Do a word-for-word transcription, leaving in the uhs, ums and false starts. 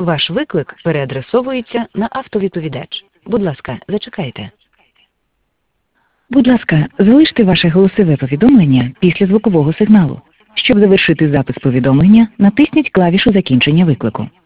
Ваш виклик переадресовується на автовідповідач. Будь ласка, зачекайте. Будь ласка, залиште ваше голосове повідомлення після звукового сигналу. Щоб завершити запис повідомлення, натисніть клавішу закінчення виклику.